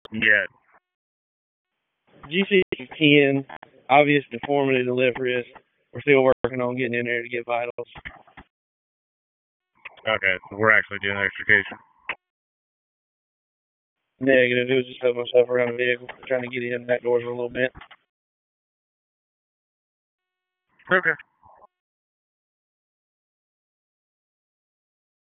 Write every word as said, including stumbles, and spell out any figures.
Yeah. G C ten, obvious deformity to lip wrist. We're still working on getting in there to get vitals. Okay, so we're actually doing extrication. Negative. It was just putting myself around the vehicle, trying to get in. Back doors were a little bent. Okay.